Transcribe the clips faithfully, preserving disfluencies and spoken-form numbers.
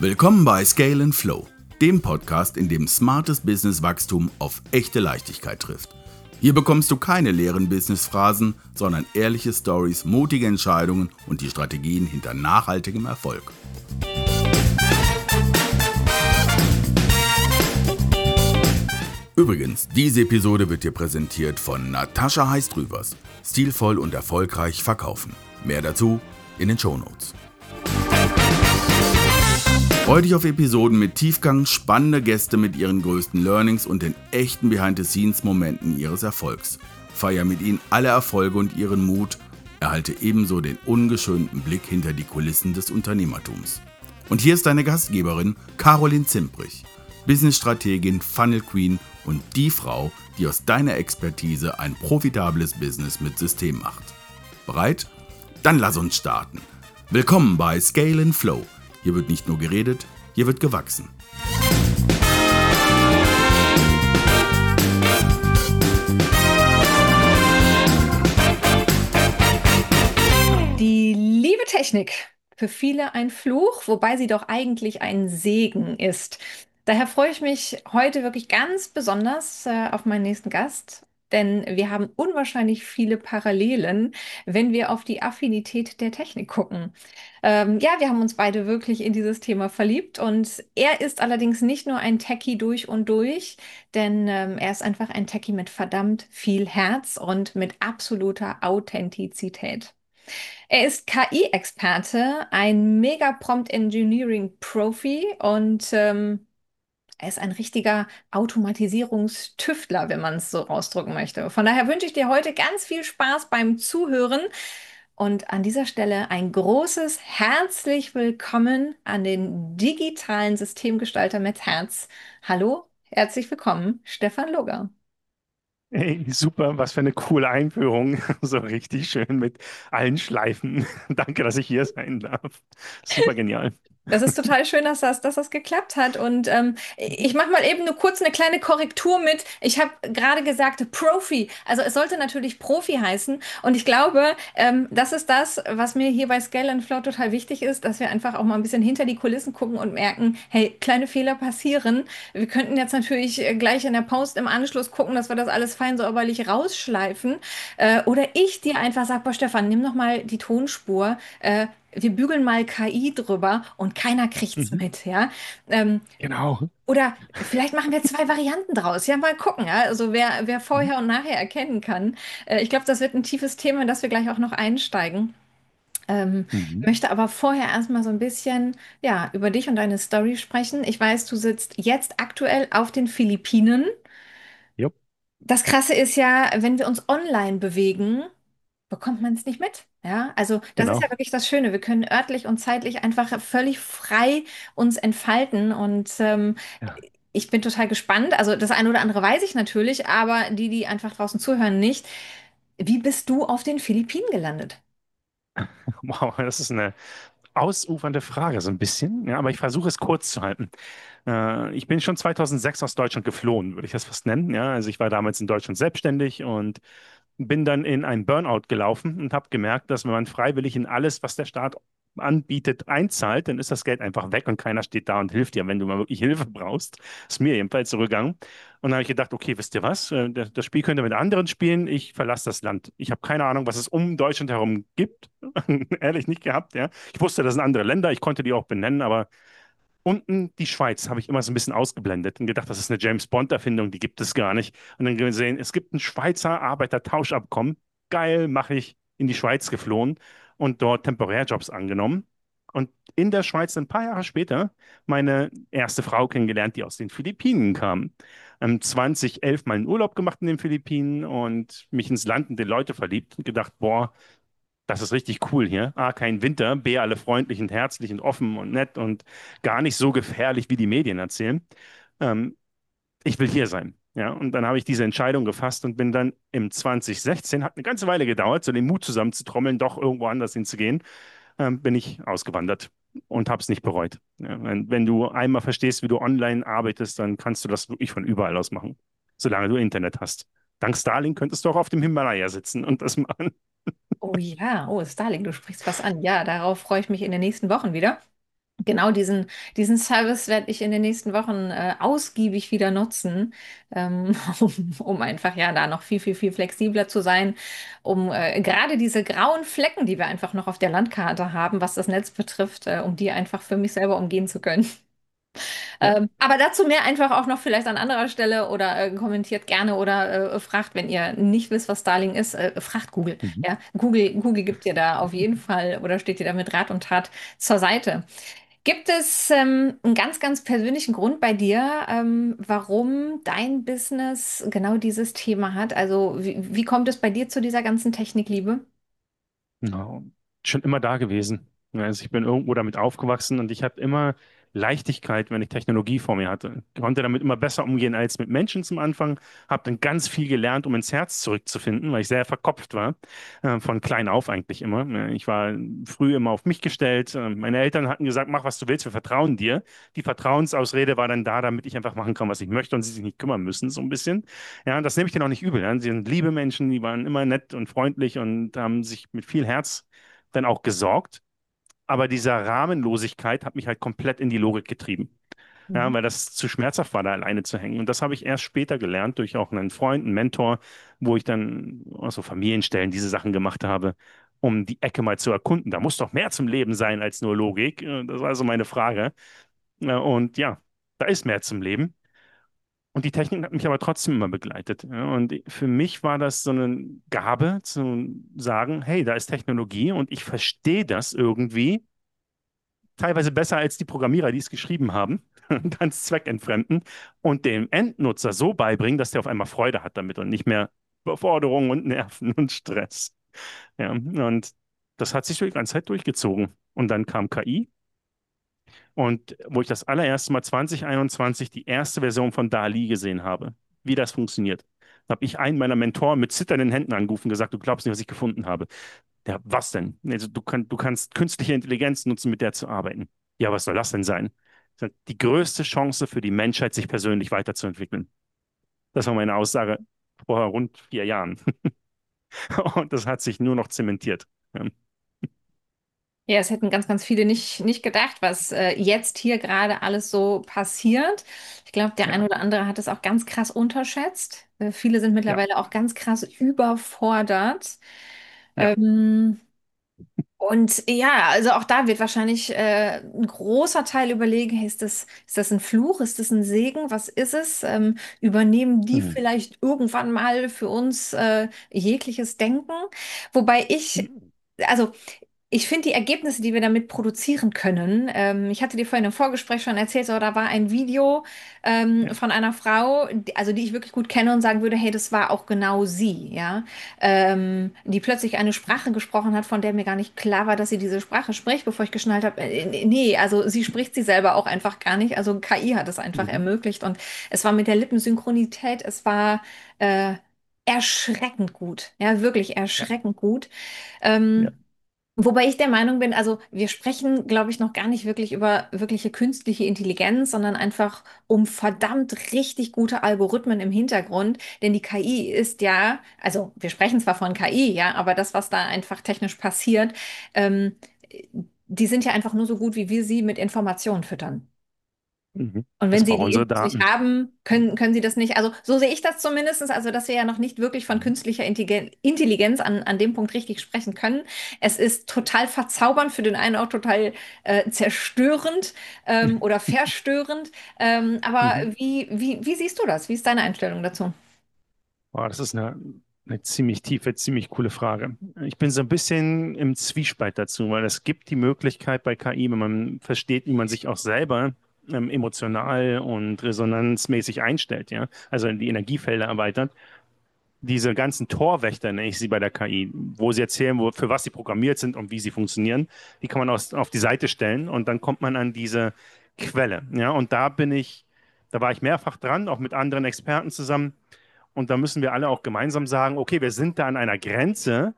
Willkommen bei Scale and Flow, dem Podcast, in dem smartes Business-Wachstum auf echte Leichtigkeit trifft. Hier bekommst du keine leeren Business-Phrasen, sondern ehrliche Stories, mutige Entscheidungen und die Strategien hinter nachhaltigem Erfolg. Übrigens, diese Episode wird dir präsentiert von Natascha Heistrübers. Stilvoll und erfolgreich verkaufen. Mehr dazu in den Shownotes. Freu dich auf Episoden mit Tiefgang, spannende Gäste mit ihren größten Learnings und den echten Behind-the-Scenes-Momenten ihres Erfolgs. Feier mit ihnen alle Erfolge und ihren Mut. Erhalte ebenso den ungeschönten Blick hinter die Kulissen des Unternehmertums. Und hier ist deine Gastgeberin Caroline Zimprich, Business-Strategin, Funnel Queen und die Frau, die aus deiner Expertise ein profitables Business mit System macht. Bereit? Dann lass uns starten. Willkommen bei Scale and Flow. Hier wird nicht nur geredet, hier wird gewachsen. Die liebe Technik, für viele ein Fluch, wobei sie doch eigentlich ein Segen ist. Daher freue ich mich heute wirklich ganz besonders äh, auf meinen nächsten Gast, denn wir haben unwahrscheinlich viele Parallelen, wenn wir auf die Affinität der Technik gucken. Ähm, ja, wir haben uns beide wirklich in dieses Thema verliebt und er ist allerdings nicht nur ein Techie durch und durch, denn ähm, er ist einfach ein Techie mit verdammt viel Herz und mit absoluter Authentizität. Er ist K I-Experte, ein Mega-Prompt-Engineering-Profi und ähm, er ist ein richtiger Automatisierungstüftler, wenn man es so ausdrücken möchte. Von daher wünsche ich dir heute ganz viel Spaß beim Zuhören und an dieser Stelle ein großes herzlich willkommen an den digitalen Systemgestalter mit Herz. Hallo, herzlich willkommen, Stefan Lugger. Hey, super, was für eine coole Einführung. So richtig schön mit allen Schleifen. Danke, dass ich hier sein darf. Super genial. Das ist total schön, dass das, dass das geklappt hat. Und ähm, ich mache mal eben nur kurz eine kleine Korrektur mit. Ich habe gerade gesagt Profi. Also es sollte natürlich Profi heißen. Und ich glaube, ähm, das ist das, was mir hier bei Scale and Flow total wichtig ist, dass wir einfach auch mal ein bisschen hinter die Kulissen gucken und merken, hey, kleine Fehler passieren. Wir könnten jetzt natürlich äh, gleich in der Post im Anschluss gucken, dass wir das alles fein säuberlich rausschleifen. Äh, oder ich dir einfach sage, boah, Stefan, nimm noch mal die Tonspur. Äh, wir bügeln mal K I drüber und keiner kriegt's Mhm. mit, ja. Ähm, Genau. oder vielleicht machen wir zwei Varianten draus. Ja, mal gucken, ja. Also wer, wer Mhm. vorher und nachher erkennen kann. Äh, ich glaube, das wird ein tiefes Thema, in das wir gleich auch noch einsteigen. Ähm, Mhm. möchte aber vorher erstmal so ein bisschen, ja, über dich und deine Story sprechen. Ich weiß, du sitzt jetzt aktuell auf den Philippinen. Jupp, Das Krasse ist ja, wenn wir uns online bewegen, bekommt man es nicht mit. Ja, also das ist ja genau. wirklich das Schöne. Wir können örtlich und zeitlich einfach völlig frei uns entfalten und ähm, Ja. ich bin total gespannt. Also das eine oder andere weiß ich natürlich, aber die, die einfach draußen zuhören, nicht. Wie bist du auf den Philippinen gelandet? Wow, das ist eine ausufernde Frage, so ein bisschen. Ja, aber ich versuche es kurz zu halten. Äh, ich bin schon zweitausendsechs aus Deutschland geflohen, würde ich das fast nennen. Ja, also ich war damals in Deutschland selbstständig und bin dann in einen Burnout gelaufen und habe gemerkt, dass wenn man freiwillig in alles, was der Staat anbietet, einzahlt, dann ist das Geld einfach weg und keiner steht da und hilft dir, wenn du mal wirklich Hilfe brauchst. Ist mir jedenfalls so gegangen. Und dann habe ich gedacht, okay, wisst ihr was? Äh, Das das Spiel könnt ihr mit anderen spielen. Ich verlasse das Land. Ich habe keine Ahnung, was es um Deutschland herum gibt. Ehrlich nicht gehabt, ja. Ich wusste, das sind andere Länder. Ich konnte die auch benennen, aber unten die Schweiz habe ich immer so ein bisschen ausgeblendet und gedacht, das ist eine James Bond-Erfindung, die gibt es gar nicht. Und dann gesehen, es gibt ein Schweizer Arbeitertauschabkommen. Geil, mache ich in die Schweiz geflohen und dort Temporärjobs angenommen. Und in der Schweiz ein paar Jahre später meine erste Frau kennengelernt, die aus den Philippinen kam. Ähm, zweitausendelf mal einen Urlaub gemacht in den Philippinen und mich ins Land und die Leute verliebt und gedacht, boah, das ist richtig cool hier. A, kein Winter, B, alle freundlich und herzlich und offen und nett und gar nicht so gefährlich, wie die Medien erzählen. Ähm, Ich will hier sein. Ja, und dann habe ich diese Entscheidung gefasst und bin dann im zwanzig sechzehn, hat eine ganze Weile gedauert, so den Mut zusammenzutrommeln, doch irgendwo anders hinzugehen, ähm, bin ich ausgewandert und habe es nicht bereut. Ja, wenn, wenn du einmal verstehst, wie du online arbeitest, dann kannst du das wirklich von überall aus machen, solange du Internet hast. Dank Starlink könntest du auch auf dem Himalaya sitzen und das machen. Oh ja, oh Starlink, du sprichst was an. Ja, darauf freue ich mich in den nächsten Wochen wieder. Genau diesen, diesen Service werde ich in den nächsten Wochen äh, ausgiebig wieder nutzen, ähm, um, um einfach ja da noch viel, viel, viel flexibler zu sein, um äh, gerade diese grauen Flecken, die wir einfach noch auf der Landkarte haben, was das Netz betrifft, äh, um die einfach für mich selber umgehen zu können. Ja. Ähm, aber dazu mehr einfach auch noch vielleicht an anderer Stelle oder äh, kommentiert gerne oder äh, fragt, wenn ihr nicht wisst, was Starling ist, äh, fragt Google. Mhm. Ja, Google, Google gibt dir da auf jeden Fall oder steht dir da mit Rat und Tat zur Seite. Gibt es ähm, einen ganz, ganz persönlichen Grund bei dir, ähm, warum dein Business genau dieses Thema hat? Also wie, wie kommt es bei dir zu dieser ganzen Technikliebe? Ja, schon immer da gewesen. Ja, also ich bin irgendwo damit aufgewachsen und ich hatte immer Leichtigkeit, wenn ich Technologie vor mir hatte. Ich konnte damit immer besser umgehen als mit Menschen zum Anfang. Habe dann ganz viel gelernt, um ins Herz zurückzufinden, weil ich sehr verkopft war. Äh, von klein auf eigentlich immer. Ja, ich war früh immer auf mich gestellt. Äh, Meine Eltern hatten gesagt, mach, was du willst, wir vertrauen dir. Die Vertrauensausrede war dann da, damit ich einfach machen kann, was ich möchte und sie sich nicht kümmern müssen, so ein bisschen. Ja, und das nehme ich denen auch nicht übel. Ja. Sie sind liebe Menschen, die waren immer nett und freundlich und haben sich mit viel Herz dann auch gesorgt. Aber dieser Rahmenlosigkeit hat mich halt komplett in die Logik getrieben. Ja, Mhm. weil das zu schmerzhaft war, da alleine zu hängen. Und das habe ich erst später gelernt durch auch einen Freund, einen Mentor, wo ich dann aus so Familienstellen diese Sachen gemacht habe, um die Ecke mal zu erkunden. Da muss doch mehr zum Leben sein als nur Logik. Äh, Das war also meine Frage. Ja, und ja, da ist mehr zum Leben. Und die Technik hat mich aber trotzdem immer begleitet. Ja, und für mich war das so eine Gabe zu sagen, hey, da ist Technologie und ich verstehe das irgendwie, teilweise besser als die Programmierer, die es geschrieben haben, ganz zweckentfremden und dem Endnutzer so beibringen, dass der auf einmal Freude hat damit und nicht mehr Überforderung und Nerven und Stress. Ja, und das hat sich so die ganze Zeit durchgezogen. Und dann kam K I. Und wo ich das allererste Mal zwanzig einundzwanzig die erste Version von DALL-E gesehen habe, wie das funktioniert, habe ich einen meiner Mentoren mit zitternden Händen angerufen und gesagt, du glaubst nicht, was ich gefunden habe. Ja, was denn? Also du, kann, du kannst künstliche Intelligenz nutzen, mit der zu arbeiten. Ja, was soll das denn sein? Ich sag, die größte Chance für die Menschheit, sich persönlich weiterzuentwickeln. Das war meine Aussage vor rund vier Jahren. Und das hat sich nur noch zementiert. Ja. Ja, es hätten ganz, ganz viele nicht, nicht gedacht, was äh, jetzt hier gerade alles so passiert. Ich glaube, der ein Ja. oder andere hat es auch ganz krass unterschätzt. Äh, viele sind Ja. mittlerweile auch ganz krass überfordert. Ja. Ähm, und ja, also auch da wird wahrscheinlich äh, ein großer Teil überlegen, hey, ist das, ist das ein Fluch, ist das ein Segen, was ist es? Ähm, übernehmen die Mhm. vielleicht irgendwann mal für uns äh, jegliches Denken? Wobei ich, also ich finde die Ergebnisse, die wir damit produzieren können, ähm, ich hatte dir vorhin im Vorgespräch schon erzählt, so, da war ein Video ähm, Ja. von einer Frau, die, also die ich wirklich gut kenne und sagen würde, hey, das war auch genau sie, ja, ähm, die plötzlich eine Sprache gesprochen hat, von der mir gar nicht klar war, dass sie diese Sprache spricht, bevor ich geschnallt habe, äh, nee, also sie spricht sie selber auch einfach gar nicht, also K I hat es einfach Mhm. ermöglicht und es war mit der Lippensynchronität, es war äh, erschreckend gut, ja, wirklich Ja. erschreckend gut. Ja. Ähm, Wobei ich der Meinung bin, also wir sprechen, glaube ich, noch gar nicht wirklich über wirkliche künstliche Intelligenz, sondern einfach um verdammt richtig gute Algorithmen im Hintergrund. Denn die K I ist ja, also wir sprechen zwar von K I, ja, aber das, was da einfach technisch passiert, ähm, die sind ja einfach nur so gut, wie wir sie mit Informationen füttern. Mhm. Und Das wenn Sie brauchen die unsere Infos nicht Daten. haben, können, können Sie das nicht. Also so sehe ich das zumindest, also dass wir ja noch nicht wirklich von Mhm. künstlicher Intelligen- Intelligenz an, an dem Punkt richtig sprechen können. Es ist total verzaubernd, für den einen auch total äh, zerstörend ähm, oder verstörend. Ähm, aber Mhm. wie, wie, wie siehst du das? Wie ist deine Einstellung dazu? Boah, das ist eine, eine ziemlich tiefe, ziemlich coole Frage. Ich bin so ein bisschen im Zwiespalt dazu, weil es gibt die Möglichkeit bei K I, wenn man versteht, wie man sich auch selber ähm, emotional und resonanzmäßig einstellt, ja, also die Energiefelder erweitert, diese ganzen Torwächter, nenne ich sie bei der K I, wo sie erzählen, wo, für was sie programmiert sind und wie sie funktionieren, die kann man aus, auf die Seite stellen und dann kommt man an diese Quelle. Ja, und da bin ich, da war ich mehrfach dran, auch mit anderen Experten zusammen. Und da müssen wir alle auch gemeinsam sagen, okay, wir sind da an einer Grenze,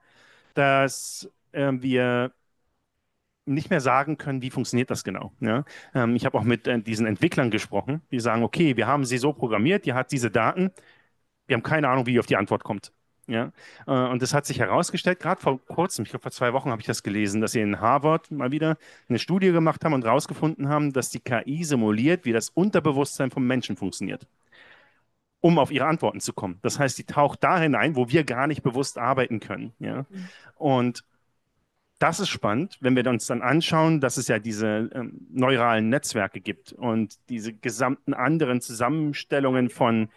dass äh, wir nicht mehr sagen können, wie funktioniert das genau. Ja? Ähm, ich habe auch mit äh, diesen Entwicklern gesprochen, die sagen, okay, wir haben sie so programmiert, die hat diese Daten, wir haben keine Ahnung, wie die auf die Antwort kommt. Ja, äh, und das hat sich herausgestellt, gerade vor kurzem, ich glaube vor zwei Wochen habe ich das gelesen, dass sie in Harvard mal wieder eine Studie gemacht haben und herausgefunden haben, dass die K I simuliert, wie das Unterbewusstsein vom Menschen funktioniert, um auf ihre Antworten zu kommen. Das heißt, die taucht da hinein, wo wir gar nicht bewusst arbeiten können. Ja, und das ist spannend, wenn wir uns dann anschauen, dass es ja diese ähm, neuralen Netzwerke gibt und diese gesamten anderen Zusammenstellungen von,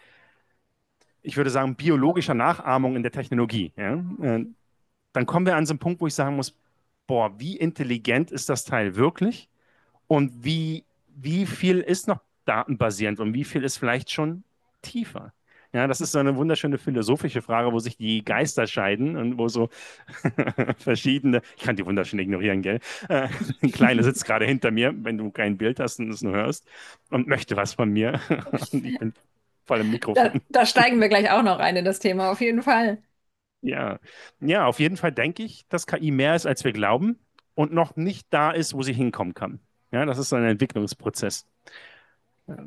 ich würde sagen, biologischer Nachahmung in der Technologie. Ja? Äh, dann kommen wir an so einen Punkt, wo ich sagen muss, boah, wie intelligent ist das Teil wirklich und wie, wie viel ist noch datenbasierend und wie viel ist vielleicht schon tiefer? Ja, das ist so eine wunderschöne philosophische Frage, wo sich die Geister scheiden und wo so verschiedene, ich kann die wunderschön ignorieren, gell? Äh, ein Kleiner sitzt gerade hinter mir, wenn du kein Bild hast und es nur hörst und möchte was von mir. Und ich bin voll im Da, Mikrofon. da steigen wir gleich auch noch rein in das Thema, auf jeden Fall. Ja, ja, auf jeden Fall denke ich, dass K I mehr ist, als wir glauben und noch nicht da ist, wo sie hinkommen kann. Ja, das ist so ein Entwicklungsprozess. Ja.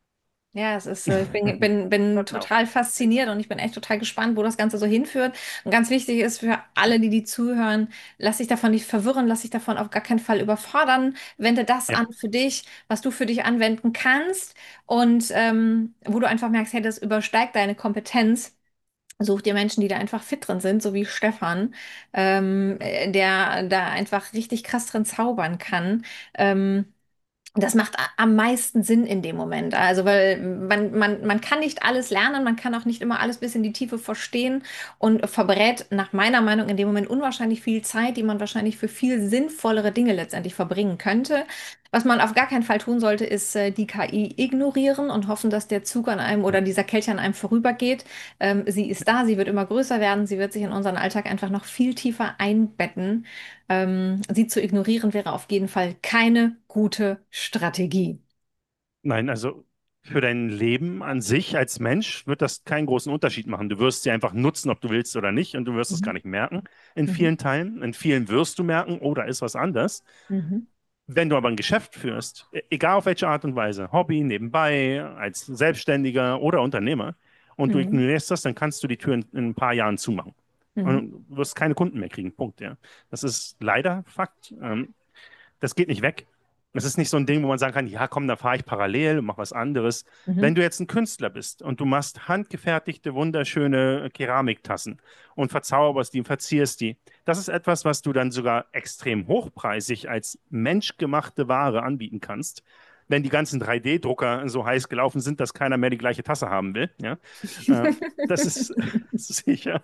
Ja, es ist, äh, ich bin, bin, bin Genau. total fasziniert und ich bin echt total gespannt, wo das Ganze so hinführt. Und ganz wichtig ist für alle, die die zuhören, lass dich davon nicht verwirren, lass dich davon auf gar keinen Fall überfordern. Wende das Ja, an für dich, was du für dich anwenden kannst und ähm, wo du einfach merkst, hey, das übersteigt deine Kompetenz. Such dir Menschen, die da einfach fit drin sind, so wie Stefan, ähm, äh, der da einfach richtig krass drin zaubern kann. Ähm, Das macht a- am meisten Sinn in dem Moment. Also, weil man, man, man kann nicht alles lernen, man kann auch nicht immer alles bis in die Tiefe verstehen und verbrät nach meiner Meinung in dem Moment unwahrscheinlich viel Zeit, die man wahrscheinlich für viel sinnvollere Dinge letztendlich verbringen könnte. Was man auf gar keinen Fall tun sollte, ist äh, die K I ignorieren und hoffen, dass der Zug an einem oder dieser Kelch an einem vorübergeht. Ähm, sie ist da, sie wird immer größer werden, sie wird sich in unseren Alltag einfach noch viel tiefer einbetten. Ähm, sie zu ignorieren wäre auf jeden Fall keine gute Strategie. nein, also für dein Leben an sich als Mensch wird das keinen großen Unterschied machen. Du wirst sie einfach nutzen, ob du willst oder nicht, und du wirst es gar Mhm. nicht merken in Mhm. vielen Teilen. In vielen wirst du merken, oh, da ist was anders. Mhm. Wenn du aber ein Geschäft führst, e- egal auf welche Art und Weise, Hobby, nebenbei, als Selbstständiger oder Unternehmer, und du Mhm. ignorierst das, dann kannst du die Tür in, in ein paar Jahren zumachen. Mhm. Und du wirst keine Kunden mehr kriegen. Punkt, ja. Das ist leider Fakt. Ähm, das geht nicht weg. Es ist nicht so ein Ding, wo man sagen kann, ja, komm, da fahre ich parallel und mach was anderes. Wenn Mhm. du jetzt ein Künstler bist und du machst handgefertigte, wunderschöne Keramiktassen und verzauberst die und verzierst die, das ist etwas, was du dann sogar extrem hochpreisig als menschgemachte Ware anbieten kannst. Wenn die ganzen drei D-Drucker so heiß gelaufen sind, dass keiner mehr die gleiche Tasse haben will. Ja? Äh, das ist sicher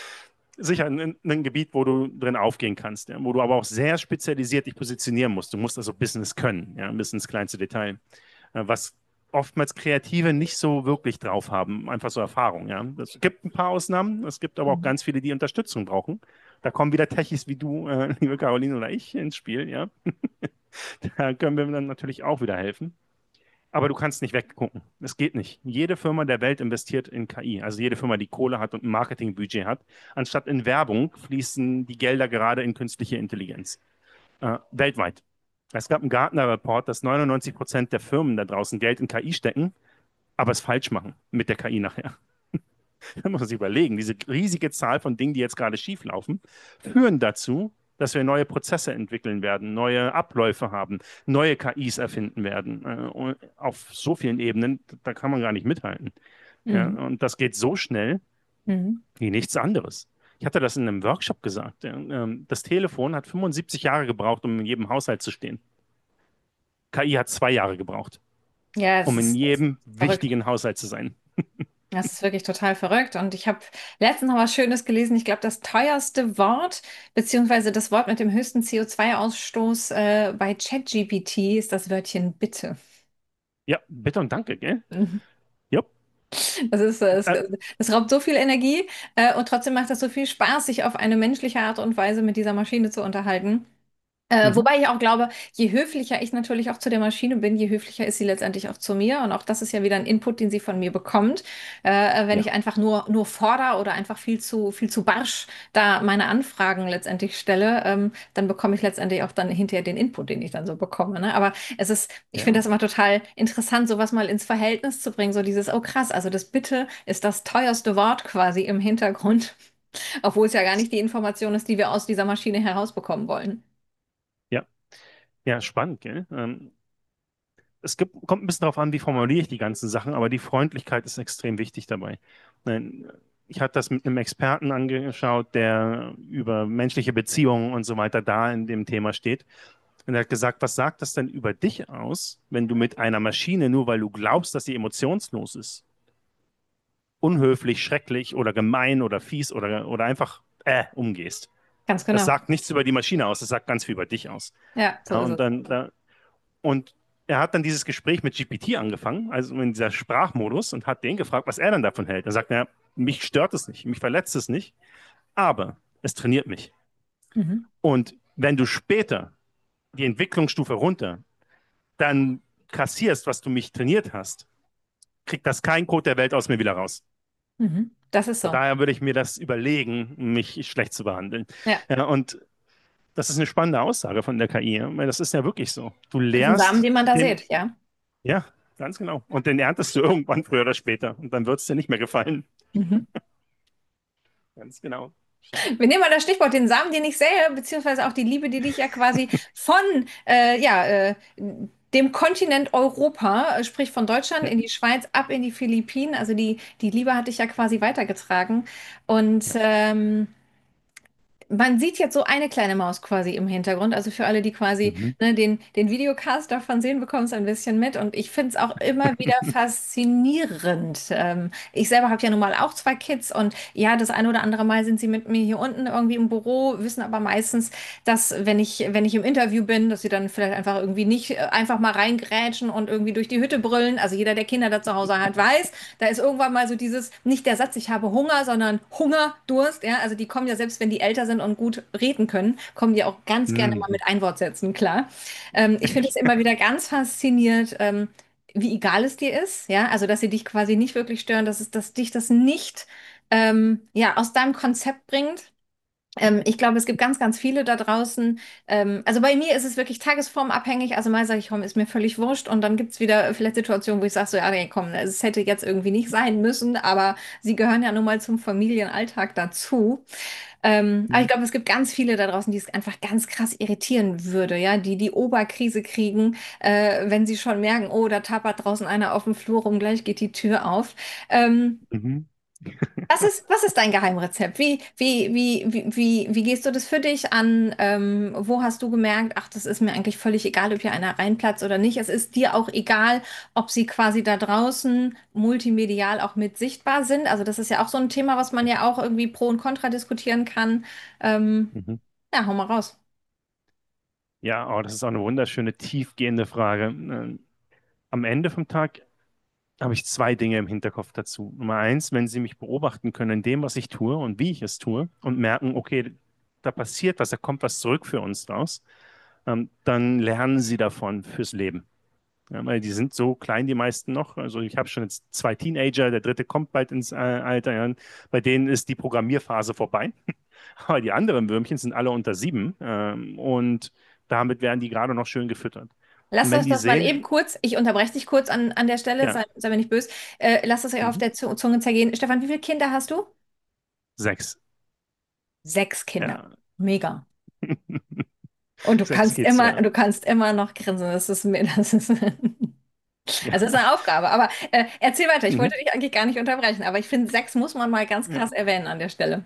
sicher ein, ein Gebiet, wo du drin aufgehen kannst, ja, wo du aber auch sehr spezialisiert dich positionieren musst. Du musst also Business können, ja, bis ins kleinste Detail. Äh, was oftmals Kreative nicht so wirklich drauf haben, einfach so Erfahrung, ja. Es gibt ein paar Ausnahmen, es gibt aber auch Mhm. ganz viele, die Unterstützung brauchen. Da kommen wieder Techis wie du, äh, liebe Caroline oder ich, ins Spiel, ja. Da können wir dann natürlich auch wieder helfen. Aber du kannst nicht weggucken. Es geht nicht. Jede Firma der Welt investiert in K I. Also jede Firma, die Kohle hat und ein Marketingbudget hat. Anstatt in Werbung fließen die Gelder gerade in künstliche Intelligenz. Äh, weltweit. Es gab einen Gartner-Report, dass neunundneunzig Prozent der Firmen da draußen Geld in K I stecken, aber es falsch machen mit der K I nachher. Da muss man sich überlegen, diese riesige Zahl von Dingen, die jetzt gerade schief laufen, führen dazu, dass wir neue Prozesse entwickeln werden, neue Abläufe haben, neue K Is erfinden werden. Äh, und auf so vielen Ebenen, da kann man gar nicht mithalten. Ja, Mhm. und das geht so schnell Mhm. wie nichts anderes. Ich hatte das in einem Workshop gesagt. Ja, ähm, das Telefon hat fünfundsiebzig Jahre gebraucht, um in jedem Haushalt zu stehen. K I hat zwei Jahre gebraucht, Ja, es um in ist, es ist jedem verrückt. wichtigen Haushalt zu sein. Das ist wirklich total verrückt. Und ich habe letztens noch was Schönes gelesen. Ich glaube, das teuerste Wort, beziehungsweise das Wort mit dem höchsten C O zwei Ausstoß äh, bei ChatGPT ist das Wörtchen Bitte. Ja, bitte und danke, gell? Mhm. Jupp. Das ist, äh, es, Äh, es raubt so viel Energie, äh, und trotzdem macht es so viel Spaß, sich auf eine menschliche Art und Weise mit dieser Maschine zu unterhalten. Äh, Mhm. wobei ich auch glaube, je höflicher ich natürlich auch zu der Maschine bin, je höflicher ist sie letztendlich auch zu mir. Und auch das ist ja wieder ein Input, den sie von mir bekommt. Äh, wenn Ja, ich einfach nur, nur fordere oder einfach viel zu, viel zu barsch da meine Anfragen letztendlich stelle, ähm, dann bekomme ich letztendlich auch dann hinterher den Input, den ich dann so bekomme. Ne? Aber es ist, ich finde ja. das immer total interessant, sowas mal ins Verhältnis zu bringen. So dieses, oh krass, also das Bitte ist das teuerste Wort quasi im Hintergrund, obwohl es ja gar nicht die Information ist, die wir aus dieser Maschine herausbekommen wollen. Ja, ja, spannend, gell? Ähm, es gibt, kommt ein bisschen darauf an, wie formuliere ich die ganzen Sachen, aber die Freundlichkeit ist extrem wichtig dabei. Nein, ich hatte das mit einem Experten angeschaut, der über menschliche Beziehungen und so weiter da in dem Thema steht. Und er hat gesagt, was sagt das denn über dich aus, wenn du mit einer Maschine, nur weil du glaubst, dass sie emotionslos ist, unhöflich, schrecklich oder gemein oder fies oder, oder einfach äh, umgehst? Ganz Das genau. sagt nichts über die Maschine aus, das sagt ganz viel über dich aus. Ja, so Ja, ist und es. dann, da, und er hat dann dieses Gespräch mit G P T angefangen, also in dieser Sprachmodus, und hat den gefragt, was er dann davon hält. Er sagt, naja, mich stört es nicht, mich verletzt es nicht, aber es trainiert mich. Mhm. Und wenn du später die Entwicklungsstufe runter dann kassierst, was du mich trainiert hast, kriegt das kein Code der Welt aus mir wieder raus. Mhm. Das ist Von so. daher würde ich mir das überlegen, mich schlecht zu behandeln. Ja, Ja, und das ist eine spannende Aussage von der K I, weil das ist ja wirklich so. Du das ist ein Samen, lehrst den man da den, sieht, ja. ja, ganz genau. Und den erntest du irgendwann früher oder später. Und dann wird es dir nicht mehr gefallen. Mhm. Ganz genau. Wir nehmen mal das Stichwort den Samen, den ich sähe, beziehungsweise auch die Liebe, die dich ja quasi von äh, ja, äh, dem Kontinent Europa, äh, sprich von Deutschland Ja, in die Schweiz, ab in die Philippinen. Also die, die Liebe hat dich ja quasi weitergetragen. Und ja. ähm, man sieht jetzt so eine kleine Maus quasi im Hintergrund. Also für alle, die quasi Mhm. ne, den, den Videocast davon sehen, bekommen es ein bisschen mit. Und ich finde es auch immer wieder faszinierend. Ähm, ich selber habe ja nun mal auch zwei Kids und ja, das eine oder andere Mal sind sie mit mir hier unten irgendwie im Büro, wissen aber meistens, dass wenn ich, wenn ich im Interview bin, dass sie dann vielleicht einfach irgendwie nicht äh, einfach mal reingrätschen und irgendwie durch die Hütte brüllen. Also jeder, der Kinder da zu Hause hat, weiß, da ist irgendwann mal so dieses, nicht der Satz, ich habe Hunger, sondern Hunger, Durst. Ja, also die kommen ja selbst, wenn die älter sind und gut reden können, kommen die auch ganz gerne mal Mhm. mit Einwortsätzen klar. Ähm, ich finde es immer wieder ganz faszinierend, ähm, wie egal es dir ist. Ja, also dass sie dich quasi nicht wirklich stören, dass es, dass dich das nicht ähm, ja, aus deinem Konzept bringt. Ähm, ich glaube, es gibt ganz, ganz viele da draußen. Ähm, also bei mir ist es wirklich tagesformabhängig. Also mal sage ich, komm, ist mir völlig wurscht. Und dann gibt es wieder vielleicht Situationen, wo ich sage, so, ja, nee, komm, es hätte jetzt irgendwie nicht sein müssen, aber sie gehören ja nun mal zum Familienalltag dazu. Ähm, aber ich Mhm. glaube, es gibt ganz viele da draußen, die es einfach ganz krass irritieren würde, ja, die die Oberkrise kriegen, äh, wenn sie schon merken, oh, da tapert draußen einer auf dem Flur rum, gleich geht die Tür auf. Ähm, Mhm. was ist, was ist dein Geheimrezept? Wie, wie, wie, wie, wie, wie gehst du das für dich an? Ähm, wo hast du gemerkt, ach, das ist mir eigentlich völlig egal, ob hier einer reinplatzt oder nicht. Es ist dir auch egal, ob sie quasi da draußen multimedial auch mit sichtbar sind. Also das ist ja auch so ein Thema, was man ja auch irgendwie pro und contra diskutieren kann. Ähm, Mhm. ja, hau mal raus. Ja, oh, das ist auch eine wunderschöne, tiefgehende Frage. Ähm, Am Ende vom Tag habe ich zwei Dinge im Hinterkopf dazu. Nummer eins, wenn Sie mich beobachten können in dem, was ich tue und wie ich es tue und merken, okay, da passiert was, da kommt was zurück für uns raus, ähm, dann lernen Sie davon fürs Leben. Ja, weil die sind so klein, die meisten noch. Also ich habe schon jetzt zwei Teenager, der dritte kommt bald ins äh, Alter. Ja. Bei denen ist die Programmierphase vorbei. Aber die anderen Würmchen sind alle unter sieben. Ähm, und damit werden die gerade noch schön gefüttert. Und Lass wenn uns die das mal eben sehen, kurz, ich unterbreche dich kurz an, an der Stelle, ja, sei, sei mir nicht böse. Äh, lass das euch auf mhm, der Zu- Zunge zergehen. Stefan, wie viele Kinder hast du? sechs. Sechs Kinder. Ja. Mega. Und du Sechs kannst Kids, immer, ja. du kannst immer noch grinsen. Das ist mir, das ist, Ja. also das ist eine Aufgabe. Aber äh, erzähl weiter. Ich Mhm. wollte dich eigentlich gar nicht unterbrechen, aber ich finde, sechs muss man mal ganz Ja. krass erwähnen an der Stelle.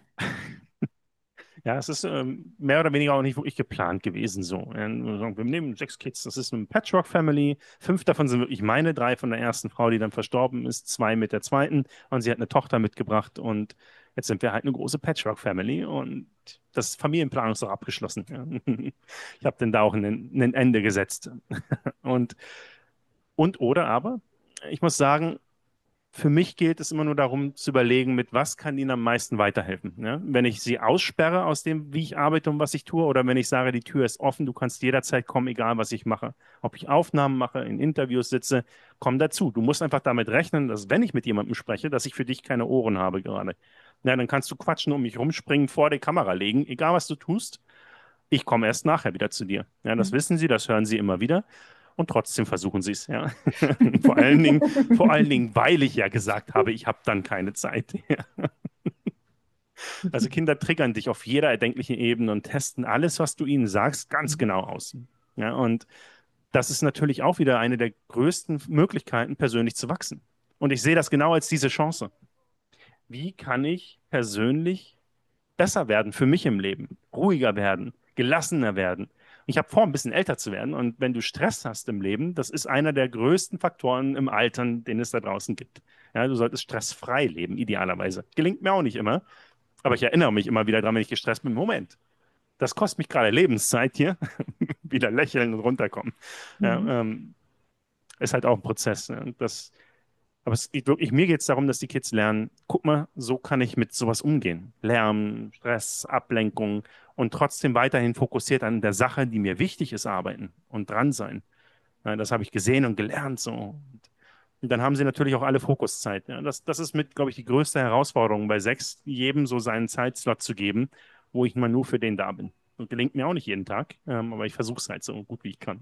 Ja, es ist ähm, mehr oder weniger auch nicht wirklich geplant gewesen so. Ja, wir sagen, wir nehmen sechs Kids, das ist eine Patchwork-Family. Fünf davon sind wirklich meine, drei von der ersten Frau, die dann verstorben ist, zwei mit der zweiten. Und sie hat eine Tochter mitgebracht und jetzt sind wir halt eine große Patchwork-Family und das Familienplanung ist auch abgeschlossen. Ja. Ich habe dann da auch ein, ein Ende gesetzt. Und, und oder aber, ich muss sagen, für mich geht es immer nur darum zu überlegen, mit was kann ihnen am meisten weiterhelfen. Ne? Wenn ich sie aussperre aus dem, wie ich arbeite und was ich tue, oder wenn ich sage, die Tür ist offen, du kannst jederzeit kommen, egal was ich mache. Ob ich Aufnahmen mache, in Interviews sitze, komm dazu. Du musst einfach damit rechnen, dass wenn ich mit jemandem spreche, dass ich für dich keine Ohren habe gerade. Ja, dann kannst du quatschen, um mich rumspringen, vor die Kamera legen, egal was du tust. Ich komme erst nachher wieder zu dir. Ja, das wissen sie, das hören sie immer wieder. Und trotzdem versuchen sie es, ja. Vor allen Dingen, vor allen Dingen, weil ich ja gesagt habe, ich habe dann keine Zeit. Ja. Also Kinder triggern dich auf jeder erdenklichen Ebene und testen alles, was du ihnen sagst, ganz genau aus. Ja, und das ist natürlich auch wieder eine der größten Möglichkeiten, persönlich zu wachsen. Und ich sehe das genau als diese Chance. Wie kann ich persönlich besser werden für mich im Leben, ruhiger werden, gelassener werden? Ich habe vor, ein bisschen älter zu werden. Und wenn du Stress hast im Leben, das ist einer der größten Faktoren im Altern, den es da draußen gibt. Ja, du solltest stressfrei leben, idealerweise. Gelingt mir auch nicht immer. Aber ich erinnere mich immer wieder dran, wenn ich gestresst bin. Moment, das kostet mich gerade Lebenszeit hier. Wieder lächeln und runterkommen. Mhm. Ja, ähm, ist halt auch ein Prozess. Ne? Das, aber es geht wirklich, mir geht es darum, dass die Kids lernen, guck mal, so kann ich mit sowas umgehen. Lärm, Stress, Ablenkung und trotzdem weiterhin fokussiert an der Sache, die mir wichtig ist, arbeiten und dran sein. Ja, das habe ich gesehen und gelernt so. Und, und dann haben sie natürlich auch alle Fokuszeit. Ja, das, das ist mit, glaube ich, die größte Herausforderung bei sechs, jedem so seinen Zeitslot zu geben, wo ich mal nur für den da bin. Und gelingt mir auch nicht jeden Tag, ähm, aber ich versuche es halt so gut wie ich kann.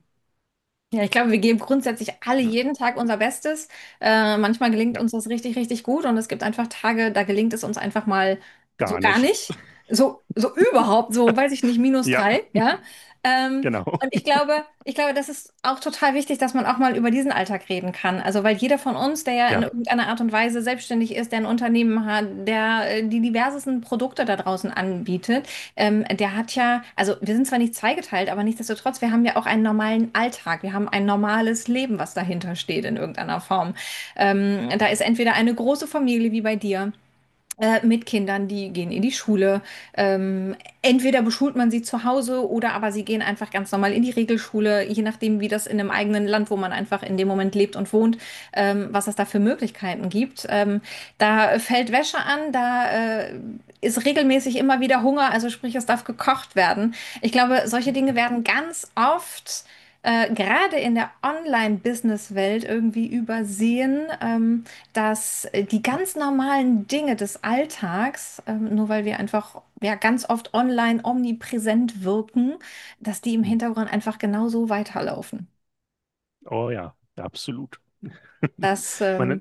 Ja, ich glaube, wir geben grundsätzlich alle Ja, jeden Tag unser Bestes. Äh, manchmal gelingt ja, uns das richtig, richtig gut und es gibt einfach Tage, da gelingt es uns einfach mal so gar gar nicht. nicht. So, so überhaupt, so, weiß ich nicht, minus Ja, drei, ja. Ähm, genau. und ich glaube, ich glaube, das ist auch total wichtig, dass man auch mal über diesen Alltag reden kann. Also, weil jeder von uns, der ja in Ja, irgendeiner Art und Weise selbstständig ist, der ein Unternehmen hat, der äh, die diversesten Produkte da draußen anbietet, ähm, der hat ja, also wir sind zwar nicht zweigeteilt, aber nichtsdestotrotz, wir haben ja auch einen normalen Alltag. Wir haben ein normales Leben, was dahinter steht in irgendeiner Form. Ähm, da ist entweder eine große Familie wie bei dir äh, mit Kindern, die gehen in die Schule. Ähm, entweder beschult man sie zu Hause oder aber sie gehen einfach ganz normal in die Regelschule, je nachdem, wie das in einem eigenen Land, wo man einfach in dem Moment lebt und wohnt, ähm, was es da für Möglichkeiten gibt. Ähm, da fällt Wäsche an, da äh, ist regelmäßig immer wieder Hunger, also sprich, es darf gekocht werden. Ich glaube, solche Dinge werden ganz oft äh, gerade in der Online-Business-Welt irgendwie übersehen, ähm, dass äh, die ganz normalen Dinge des Alltags, ähm, nur weil wir einfach ja, ganz oft online omnipräsent wirken, dass die im Hintergrund einfach genauso weiterlaufen. oh ja, absolut. Das, ähm, Man,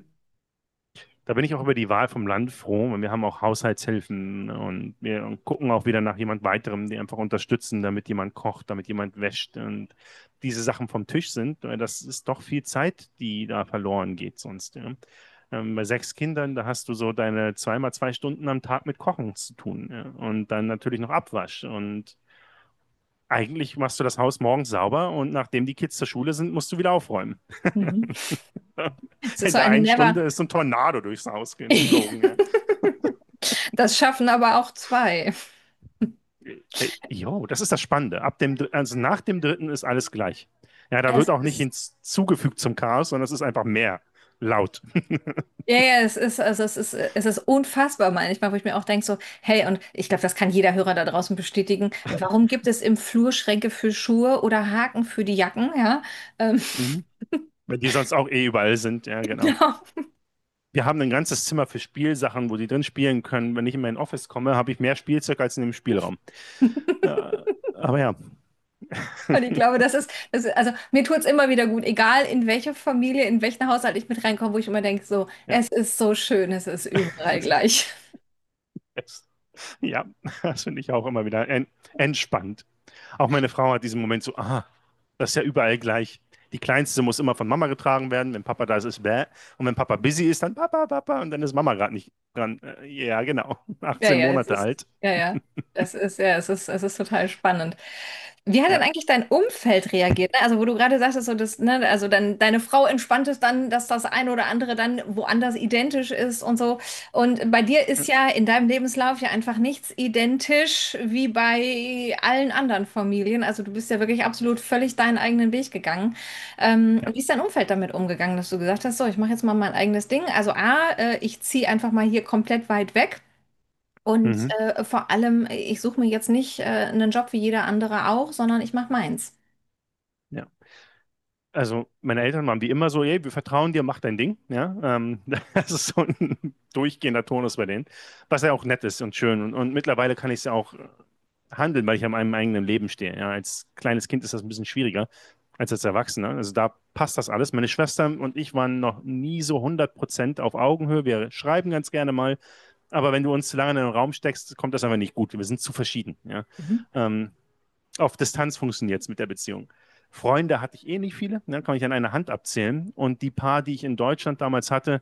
da bin ich auch über die Wahl vom Land froh. Und wir haben auch Haushaltshilfen, ne, und wir gucken auch wieder nach jemand weiterem, die einfach unterstützen, damit jemand kocht, damit jemand wäscht und diese Sachen vom Tisch sind. Weil das ist doch viel Zeit, die da verloren geht sonst. Ja. Ähm, bei sechs Kindern, da hast du so deine zweimal zwei Stunden am Tag mit Kochen zu tun. Ja. Und dann natürlich noch Abwasch. Und eigentlich machst du das Haus morgens sauber und nachdem die Kids zur Schule sind, musst du wieder aufräumen. mhm. Es ist In so der ein einen Never. Stunde ist so ein Tornado durchs Haus geflogen. Ja. Das schaffen aber auch zwei. Äh, Jo, das ist das Spannende. Ab dem, Dr- also nach dem dritten ist alles gleich. Ja, da Es wird auch nicht ist hinzugefügt zum Chaos, sondern es ist einfach mehr laut. Ja, ja, es ist, also es ist, es ist unfassbar manchmal, wo ich mir auch denke, so, hey, und ich glaube, das kann jeder Hörer da draußen bestätigen. Warum gibt es im Flur Schränke für Schuhe oder Haken für die Jacken? Ja, ähm, Mhm. Wenn die sonst auch eh überall sind, ja, genau. genau. Wir haben ein ganzes Zimmer für Spielsachen, wo die drin spielen können. Wenn ich in mein Office komme, habe ich mehr Spielzeug als in dem Spielraum. Äh, aber ja, Und ich glaube, das ist, das ist also mir tut es immer wieder gut, egal in welche Familie, in welchen Haushalt ich mit reinkomme, wo ich immer denke, so, ja. es ist so schön, es ist überall gleich. Es- Ja, das finde ich auch immer wieder en entspannt. Auch meine Frau hat diesen Moment so, aha, das ist ja überall gleich. Die Kleinste muss immer von Mama getragen werden. Wenn Papa da ist, ist bäh. Und wenn Papa busy ist, dann Papa, Papa. Und dann ist Mama gerade nicht dran. Äh, Ja, genau. Ja, achtzehn ja, es Monate ist, alt. ja, ja. Es ist, ja, es ist, es ist total spannend. Wie hat denn Ja. eigentlich dein Umfeld reagiert? Ne? Also, wo du gerade sagtest, so das, ne, also dann deine Frau entspannt es dann, dass das eine oder andere dann woanders identisch ist und so. Und bei dir ist ja in deinem Lebenslauf ja einfach nichts identisch wie bei allen anderen Familien. Also du bist ja wirklich absolut völlig deinen eigenen Weg gegangen. Ähm, Ja. wie ist dein Umfeld damit umgegangen, dass du gesagt hast, so, ich mache jetzt mal mein eigenes Ding. Also A, äh, ich ziehe einfach mal hier komplett weit weg. Und Mhm. äh, vor allem, ich suche mir jetzt nicht äh, einen Job wie jeder andere auch, sondern ich mache meins. Ja. Also meine Eltern waren wie immer so, ey, wir vertrauen dir, mach dein Ding. Ja, ähm, das ist so ein durchgehender Tonus bei denen, was ja auch nett ist und schön. Und, und mittlerweile kann ich es ja auch äh, handeln, weil ich an meinem eigenen Leben stehe. Ja, als kleines Kind ist das ein bisschen schwieriger als als Erwachsener. Also da passt das alles. Meine Schwester und ich waren noch nie so hundert Prozent auf Augenhöhe. Wir schreiben ganz gerne mal, aber wenn du uns zu lange in einen Raum steckst, kommt das einfach nicht gut. Wir sind zu verschieden. Ja. Mhm. Ähm, auf Distanz funktioniert es mit der Beziehung. Freunde hatte ich eh nicht viele, ne, kann ich an einer Hand abzählen. Und die paar, die ich in Deutschland damals hatte,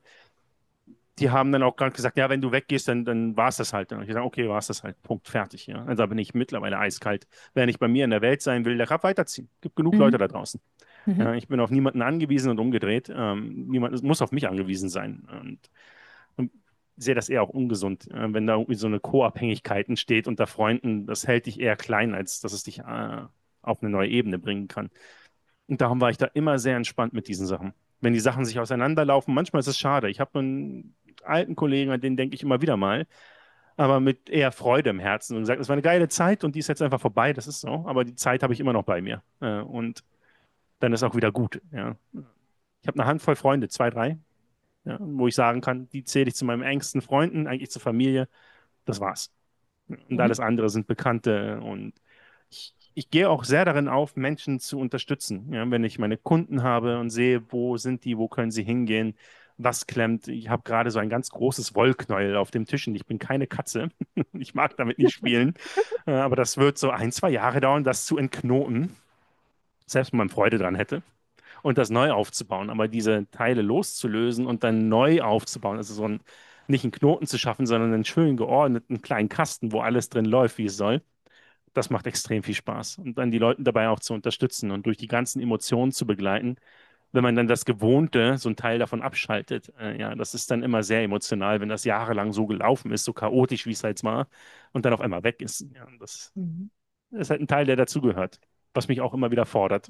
die haben dann auch gerade gesagt, ja, wenn du weggehst, dann, dann war es das halt. Dann habe ich gesagt, okay, war es das halt. Punkt, fertig. Ja. Also da bin ich mittlerweile eiskalt. Wer nicht bei mir in der Welt sein will, der kann weiterziehen. Es gibt genug Leute Mhm. da draußen. Ja, Mhm. ich bin auf niemanden angewiesen und umgedreht. Ähm, niemand muss auf mich angewiesen sein. Und, und sehe das eher auch ungesund, äh, wenn da irgendwie so eine Co-Abhängigkeit entsteht unter Freunden. Das hält dich eher klein, als dass es dich äh, auf eine neue Ebene bringen kann. Und darum war ich da immer sehr entspannt mit diesen Sachen. Wenn die Sachen sich auseinanderlaufen, manchmal ist es schade. Ich habe einen alten Kollegen, an den denke ich immer wieder mal, aber mit eher Freude im Herzen und gesagt, es war eine geile Zeit und die ist jetzt einfach vorbei, das ist so, aber die Zeit habe ich immer noch bei mir. Äh, und dann ist auch wieder gut. Ja. Ich habe eine Handvoll Freunde, zwei, drei, ja, wo ich sagen kann, die zähle ich zu meinen engsten Freunden, eigentlich zur Familie. Das war's. Und Mhm. alles andere sind Bekannte und ich, ich gehe auch sehr darin auf, Menschen zu unterstützen. Ja, wenn ich meine Kunden habe und sehe, wo sind die, wo können sie hingehen, was klemmt. Ich habe gerade so ein ganz großes Wollknäuel auf dem Tisch und ich bin keine Katze. Ich mag damit nicht spielen. Äh, Aber das wird so ein, zwei Jahre dauern, das zu entknoten, selbst wenn man Freude dran hätte und das neu aufzubauen. Aber diese Teile loszulösen und dann neu aufzubauen, also so ein, nicht einen Knoten zu schaffen, sondern einen schön geordneten kleinen Kasten, wo alles drin läuft, wie es soll, das macht extrem viel Spaß. Und dann die Leute dabei auch zu unterstützen und durch die ganzen Emotionen zu begleiten. Wenn man dann das Gewohnte, so ein Teil davon abschaltet, äh, ja, das ist dann immer sehr emotional, wenn das jahrelang so gelaufen ist, so chaotisch, wie es halt war, und dann auf einmal weg ist. Ja, das Mhm. ist halt ein Teil, der dazugehört, was mich auch immer wieder fordert.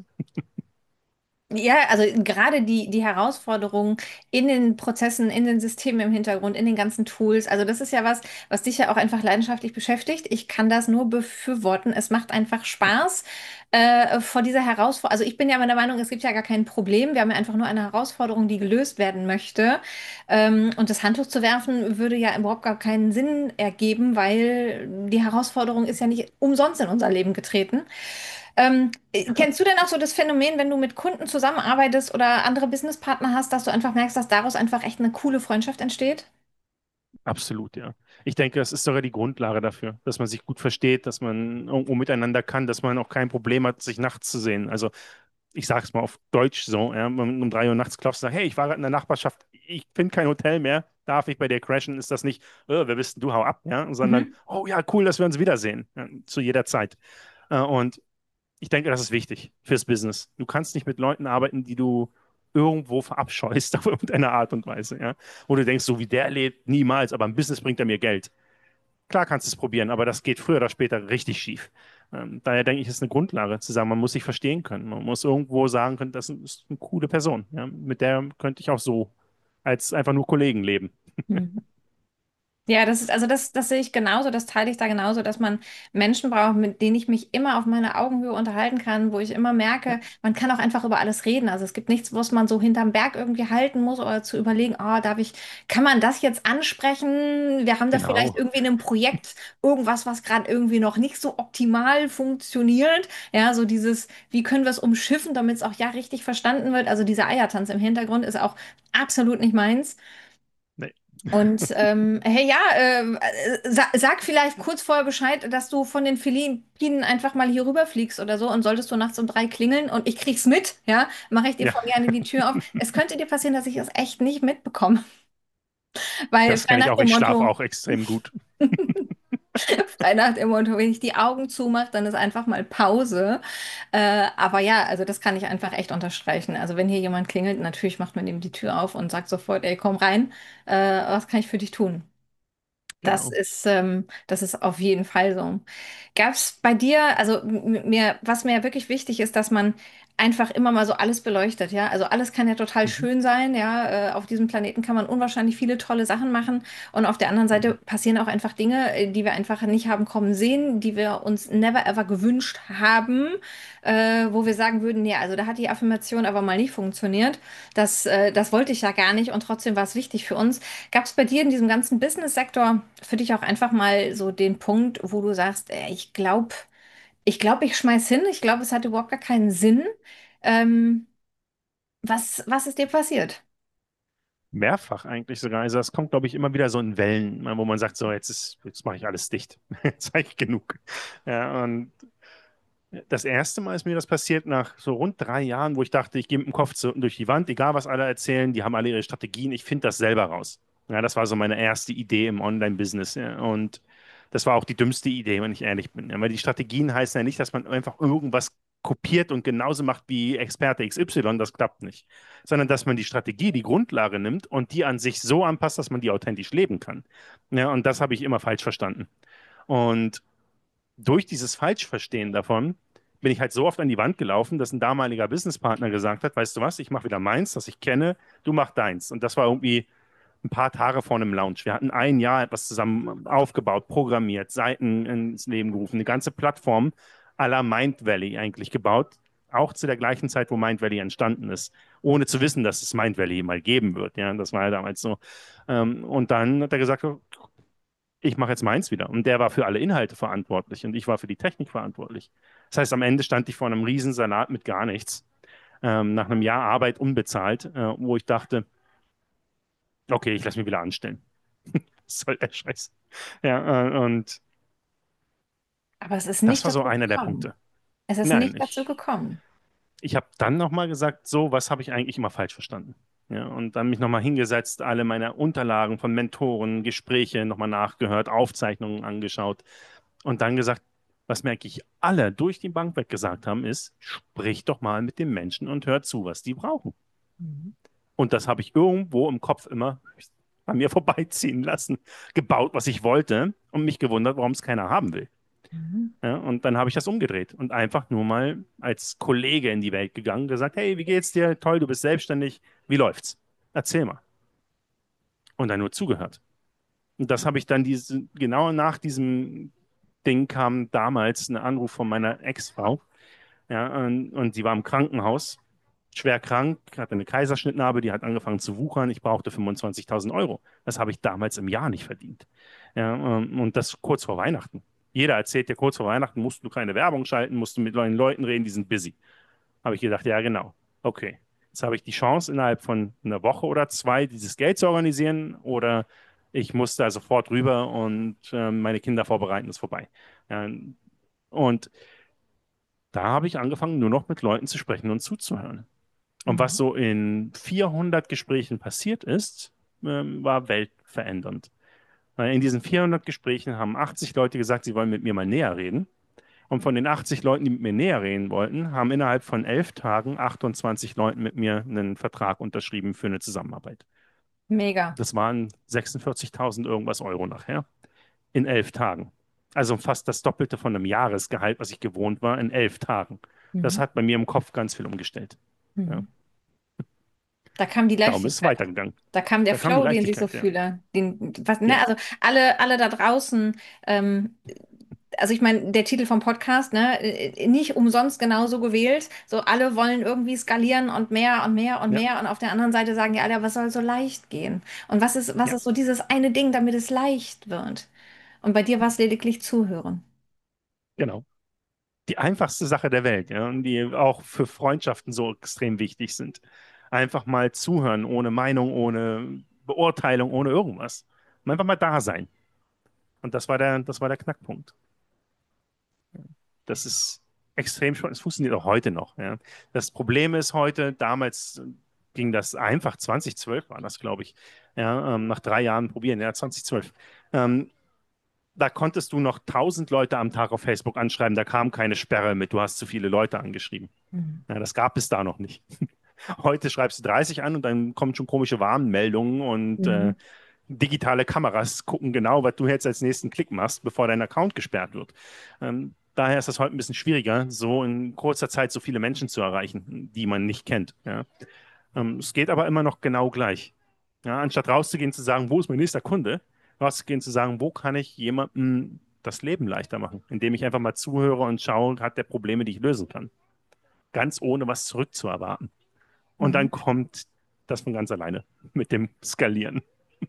Ja, also gerade die, die Herausforderungen in den Prozessen, in den Systemen im Hintergrund, in den ganzen Tools. Also das ist ja was, was dich ja auch einfach leidenschaftlich beschäftigt. Ich kann das nur befürworten. Es macht einfach Spaß äh, vor dieser Herausforderung. Also ich bin ja meiner Meinung, es gibt ja gar kein Problem. Wir haben ja einfach nur eine Herausforderung, die gelöst werden möchte. Ähm, und das Handtuch zu werfen würde ja überhaupt gar keinen Sinn ergeben, weil die Herausforderung ist ja nicht umsonst in unser Leben getreten. Ähm, äh, kennst du denn auch so das Phänomen, wenn du mit Kunden zusammenarbeitest oder andere Businesspartner hast, dass du einfach merkst, dass daraus einfach echt eine coole Freundschaft entsteht? Absolut, ja. Ich denke, das ist sogar die Grundlage dafür, dass man sich gut versteht, dass man irgendwo miteinander kann, dass man auch kein Problem hat, sich nachts zu sehen. Also ich sage es mal auf Deutsch so, ja, wenn man um drei Uhr nachts klopft und sagt, hey, ich war gerade in der Nachbarschaft, ich finde kein Hotel mehr, darf ich bei dir crashen? Ist das nicht, äh, wer bist denn du, hau ab, ja, sondern, Mhm. oh ja, cool, dass wir uns wiedersehen, ja, zu jeder Zeit. Äh, und ich denke, das ist wichtig fürs Business. Du kannst nicht mit Leuten arbeiten, die du irgendwo verabscheust auf irgendeine Art und Weise, ja, wo du denkst, so wie der lebt, niemals, aber im Business bringt er mir Geld. Klar kannst du es probieren, aber das geht früher oder später richtig schief. Ähm, daher denke ich, ist eine Grundlage zu sagen, man muss sich verstehen können. Man muss irgendwo sagen können, das ist eine coole Person. Ja, mit der könnte ich auch so als einfach nur Kollegen leben. Mhm. Ja, das ist, also das, das sehe ich genauso, das teile ich da genauso, dass man Menschen braucht, mit denen ich mich immer auf meiner Augenhöhe unterhalten kann, wo ich immer Ja, merke, man kann auch einfach über alles reden. Also es gibt nichts, was man so hinterm Berg irgendwie halten muss oder zu überlegen, ah, darf ich, kann man das jetzt ansprechen? Wir haben da vielleicht genau. irgendwie in einem Projekt irgendwas, was gerade irgendwie noch nicht so optimal funktioniert. Ja, so dieses, wie können wir es umschiffen, damit es auch ja richtig verstanden wird. Also dieser Eiertanz im Hintergrund ist auch absolut nicht meins. Nee. Und ähm, hey, ja, ähm, äh, sa sag vielleicht kurz vorher Bescheid, dass du von den Philippinen einfach mal hier rüberfliegst oder so und solltest du nachts um drei klingeln und ich krieg's mit, ja, mache ich dir Ja, voll gerne die Tür auf. Es könnte dir passieren, dass ich es echt nicht mitbekomme. Weil Das frei kann ich nach auch. dem Ich schlafe Motto, auch extrem gut. frei nach dem Motto, wenn ich die Augen zumache, dann ist einfach mal Pause. Äh, aber ja, also das kann ich einfach echt unterstreichen. Also wenn hier jemand klingelt, natürlich macht man ihm die Tür auf und sagt sofort, ey, komm rein, äh, was kann ich für dich tun? Das Genau. ist, ähm, das ist auf jeden Fall so. Gab es bei dir, also m- mir, was mir wirklich wichtig ist, dass man einfach immer mal so alles beleuchtet, ja. Also alles kann ja total Mhm. schön sein, ja. Äh, auf diesem Planeten kann man unwahrscheinlich viele tolle Sachen machen. Und auf der anderen Seite Mhm. passieren auch einfach Dinge, äh, die wir einfach nicht haben kommen sehen, die wir uns never ever gewünscht haben, äh, wo wir sagen würden, ja, also da hat die Affirmation aber mal nicht funktioniert. Das, äh, das wollte ich ja gar nicht und trotzdem war es wichtig für uns. Gab es bei dir in diesem ganzen Business-Sektor für dich auch einfach mal so den Punkt, wo du sagst, ey, ich glaube, ich glaube, ich schmeiß hin, ich glaube, es hat überhaupt gar keinen Sinn. Ähm, was, was ist dir passiert? Mehrfach eigentlich sogar. Also das kommt, glaube ich, immer wieder so in Wellen, wo man sagt, so, jetzt ist, jetzt mache ich alles dicht. Jetzt habe ich genug. Ja, und das erste Mal ist mir das passiert nach so rund drei Jahren, wo ich dachte, ich gehe mit dem Kopf zu, durch die Wand, egal was alle erzählen, die haben alle ihre Strategien, ich finde das selber raus. Ja, das war so meine erste Idee im Online-Business. Ja, und das war auch die dümmste Idee, wenn ich ehrlich bin. Ja, weil die Strategien heißen ja nicht, dass man einfach irgendwas kopiert und genauso macht wie Experte X Y, das klappt nicht. Sondern dass man die Strategie, die Grundlage nimmt und die an sich so anpasst, dass man die authentisch leben kann. Ja, und das habe ich immer falsch verstanden. Und durch dieses Falschverstehen davon bin ich halt so oft an die Wand gelaufen, dass ein damaliger Businesspartner gesagt hat, weißt du was, ich mache wieder meins, das ich kenne, du mach deins. Und das war irgendwie ein paar Tage vor einem Launch. Wir hatten ein Jahr etwas zusammen aufgebaut, programmiert, Seiten ins Leben gerufen, eine ganze Plattform à la Mind Valley eigentlich gebaut, auch zu der gleichen Zeit, wo Mind Valley entstanden ist, ohne zu wissen, dass es Mind Valley mal geben wird. Ja, das war ja damals so. Ähm, und dann hat er gesagt, ich mache jetzt meins wieder. Und der war für alle Inhalte verantwortlich und ich war für die Technik verantwortlich. Das heißt, am Ende stand ich vor einem Riesensalat mit gar nichts, ähm, nach einem Jahr Arbeit unbezahlt, äh, wo ich dachte, okay, ich lasse mich wieder anstellen. Was soll der Scheiß? Ja, äh, und Aber es ist das nicht war so dazu einer der gekommen. Punkte. Es ist Nein, nicht dazu ich, gekommen. ich habe dann nochmal gesagt, so, was habe ich eigentlich immer falsch verstanden? Ja, und dann mich nochmal hingesetzt, alle meine Unterlagen von Mentoren, Gespräche nochmal nachgehört, Aufzeichnungen angeschaut und dann gesagt, was mir eigentlich alle durch die Bank weg gesagt haben, ist, sprich doch mal mit den Menschen und hör zu, was die brauchen. Mhm. Und das habe ich irgendwo im Kopf immer an mir vorbeiziehen lassen, gebaut, was ich wollte und mich gewundert, warum es keiner haben will. Mhm. Ja, und dann habe ich das umgedreht und einfach nur mal als Kollege in die Welt gegangen, gesagt, hey, wie geht's dir? Toll, du bist selbstständig. Wie läuft's? Erzähl mal. Und dann nur zugehört. Und das habe ich dann diese, genau nach diesem Ding kam damals ein Anruf von meiner Ex-Frau. Ja, und, und sie war im Krankenhaus, schwer krank, hatte eine Kaiserschnittnarbe, die hat angefangen zu wuchern. Ich brauchte fünfundzwanzigtausend Euro. Das habe ich damals im Jahr nicht verdient. Ja, ähm, und das kurz vor Weihnachten. Jeder erzählt dir, kurz vor Weihnachten musst du keine Werbung schalten, musst du mit neuen Leuten reden, die sind busy. Habe ich gedacht, ja, genau. Okay. Jetzt habe ich die Chance, innerhalb von einer Woche oder zwei dieses Geld zu organisieren oder ich muss da sofort rüber und äh, meine Kinder vorbereiten, ist vorbei. Ja, und da habe ich angefangen, nur noch mit Leuten zu sprechen und zuzuhören. Und was Mhm. so in vierhundert Gesprächen passiert ist, ähm, war weltverändernd. Weil in diesen vierhundert Gesprächen haben achtzig Leute gesagt, sie wollen mit mir mal näher reden. Und von den achtzig Leuten, die mit mir näher reden wollten, haben innerhalb von elf Tagen achtundzwanzig Leuten mit mir einen Vertrag unterschrieben für eine Zusammenarbeit. Mega. Das waren sechsundvierzigtausend irgendwas Euro nachher in elf Tagen. Also fast das Doppelte von einem Jahresgehalt, was ich gewohnt war, in elf Tagen. Das Mhm. hat bei mir im Kopf ganz viel umgestellt. Ja. Mhm. Da kam die Darum ist es Leichtigkeit. weitergegangen. Da kam der Da kam die Flow, den ich so Leichtigkeit, ja. fühle. Den, was, ne, Ja, also alle, alle da draußen, ähm, also ich meine, der Titel vom Podcast, ne, äh, nicht umsonst genauso gewählt. So alle wollen irgendwie skalieren und mehr und mehr und ja, mehr. Und auf der anderen Seite sagen die alle, was soll so leicht gehen? Und was ist, was ja, ist so dieses eine Ding, damit es leicht wird? Und bei dir war es lediglich zuhören. genau. Die einfachste Sache der Welt, ja, und die auch für Freundschaften so extrem wichtig sind. Einfach mal zuhören, ohne Meinung, ohne Beurteilung, ohne irgendwas. Und einfach mal da sein. Und das war der, das war der Knackpunkt. Das ist extrem spannend. Es funktioniert auch heute noch. Ja. Das Problem ist heute, damals ging das einfach. zwanzig zwölf war das, glaube ich. Ja, ähm, nach drei Jahren probieren, ja, zwanzig zwölf. Ähm, da konntest du noch tausend Leute am Tag auf Facebook anschreiben. Da kam keine Sperre mit, du hast zu viele Leute angeschrieben. Mhm. Ja, das gab es da noch nicht. Heute schreibst du dreißig an und dann kommen schon komische Warnmeldungen und äh, Mhm. digitale Kameras gucken genau, was du jetzt als nächsten Klick machst, bevor dein Account gesperrt wird. Ähm, daher ist das heute ein bisschen schwieriger, so in kurzer Zeit so viele Menschen zu erreichen, die man nicht kennt. Ja. Ähm, es geht aber immer noch genau gleich. Ja, anstatt rauszugehen zu sagen, wo ist mein nächster Kunde, rauszugehen zu sagen, wo kann ich jemandem das Leben leichter machen, indem ich einfach mal zuhöre und schaue, hat der Probleme, die ich lösen kann. Ganz ohne was zurückzuerwarten. Und Mhm. dann kommt das von ganz alleine mit dem Skalieren.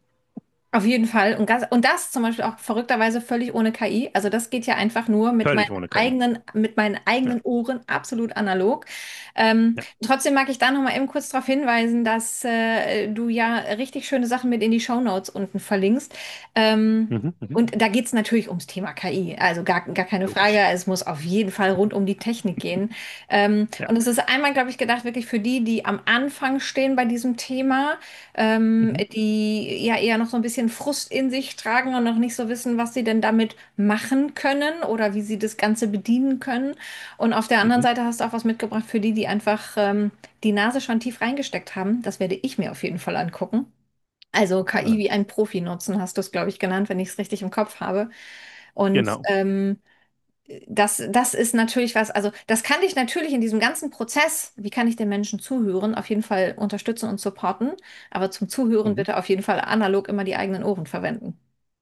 Auf jeden Fall. Und, ganz, und das zum Beispiel auch verrückterweise völlig ohne K I. Also das geht ja einfach nur mit meinen Völlig ohne K I. eigenen, mit meinen Ja, eigenen Ohren, absolut analog. Ähm, ja. trotzdem mag ich da noch mal eben kurz darauf hinweisen, dass äh, du ja richtig schöne Sachen mit in die Shownotes unten verlinkst. Ähm, Mhm, mhm. und da geht es natürlich ums Thema K I. Also gar, gar keine Frage. Logisch. Es muss auf jeden Fall rund um die Technik gehen. Ähm, Ja. und es ist einmal, glaube ich, gedacht wirklich für die, die am Anfang stehen bei diesem Thema, ähm, Mhm, die ja eher noch so ein bisschen Frust in sich tragen und noch nicht so wissen, was sie denn damit machen können oder wie sie das Ganze bedienen können. Und auf der anderen mhm. Seite hast du auch was mitgebracht für die, die einfach ähm, die Nase schon tief reingesteckt haben. Das werde ich mir auf jeden Fall angucken. Also K I Gerne. wie ein Profi nutzen, hast du es, glaube ich, genannt, wenn ich es richtig im Kopf habe. Und Genau. ähm, das, das ist natürlich was, also das kann dich natürlich in diesem ganzen Prozess, wie kann ich den Menschen zuhören, auf jeden Fall unterstützen und supporten. Aber zum Zuhören Mhm. bitte auf jeden Fall analog immer die eigenen Ohren verwenden.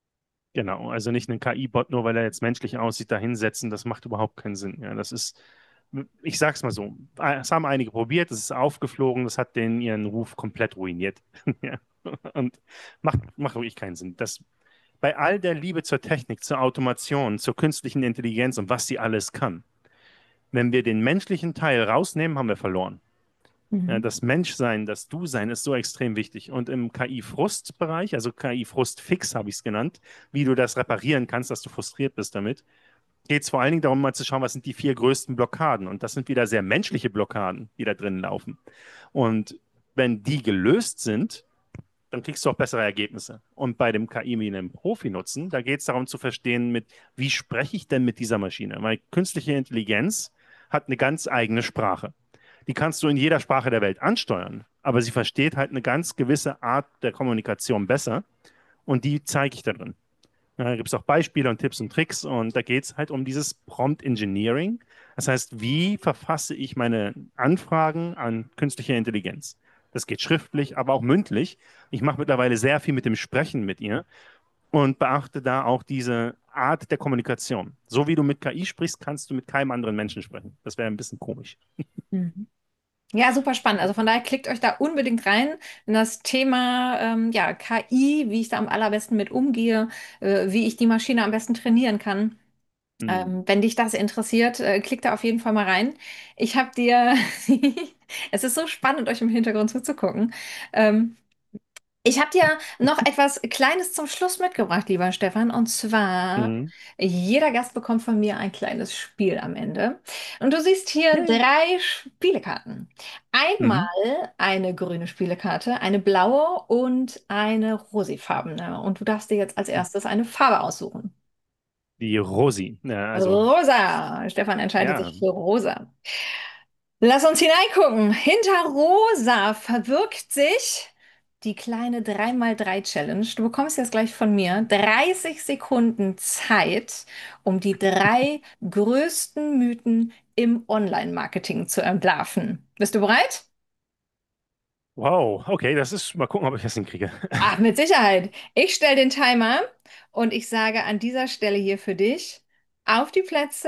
Genau. Also nicht einen K I-Bot, nur weil er jetzt menschlich aussieht, da hinsetzen, das macht überhaupt keinen Sinn. Ja, das ist, ich sag's mal so, es haben einige probiert, es ist aufgeflogen, das hat den ihren Ruf komplett ruiniert. Ja. Und macht, macht wirklich keinen Sinn. Das, bei all der Liebe zur Technik, zur Automation, zur künstlichen Intelligenz und was sie alles kann, wenn wir den menschlichen Teil rausnehmen, haben wir verloren. Ja, Mhm. das Menschsein, das Du-Sein ist so extrem wichtig. Und im K I-Frust-Bereich, also K I-Frust-Fix habe ich es genannt, wie du das reparieren kannst, dass du frustriert bist damit, geht es vor allen Dingen darum, mal zu schauen, was sind die vier größten Blockaden. Und das sind wieder sehr menschliche Blockaden, die da drin laufen. Und wenn die gelöst sind, dann kriegst du auch bessere Ergebnisse. Und bei dem K I wie einem Profi nutzen, da geht es darum zu verstehen, mit, wie spreche ich denn mit dieser Maschine? Weil künstliche Intelligenz hat eine ganz eigene Sprache. Die kannst du in jeder Sprache der Welt ansteuern, aber sie versteht halt eine ganz gewisse Art der Kommunikation besser und die zeige ich da drin. Ja, da gibt es auch Beispiele und Tipps und Tricks und da geht es halt um dieses Prompt Engineering. Das heißt, wie verfasse ich meine Anfragen an künstliche Intelligenz? Das geht schriftlich, aber auch mündlich. Ich mache mittlerweile sehr viel mit dem Sprechen mit ihr und beachte da auch diese Art der Kommunikation. So wie du mit K I sprichst, kannst du mit keinem anderen Menschen sprechen. Das wäre ein bisschen komisch. Mhm. Ja, super spannend. Also von daher klickt euch da unbedingt rein in das Thema ähm, ja, K I, wie ich da am allerbesten mit umgehe, äh, wie ich die Maschine am besten trainieren kann. Hm. Ähm, wenn dich das interessiert, äh, klick da auf jeden Fall mal rein. Ich habe dir, es ist so spannend, euch im Hintergrund zuzugucken. Ähm, Ich habe dir noch etwas Kleines zum Schluss mitgebracht, lieber Stefan. Und zwar, Hm. jeder Gast bekommt von mir ein kleines Spiel am Ende. Und du siehst hier Yay. drei Spielekarten. Einmal Mhm. eine grüne Spielekarte, eine blaue und eine rosifarbene. Und du darfst dir jetzt als erstes eine Farbe aussuchen. Die Rosi. Ja, also, Rosa. Stefan entscheidet ja, sich für rosa. Lass uns hineingucken. Hinter Rosa verbirgt sich die kleine drei mal drei Challenge. Du bekommst jetzt gleich von mir dreißig Sekunden Zeit, um die drei größten Mythen im Online-Marketing zu entlarven. Bist du bereit? wow, okay, das ist, mal gucken, ob ich das hinkriege. Ach, mit Sicherheit. Ich stelle den Timer und ich sage an dieser Stelle hier für dich, auf die Plätze,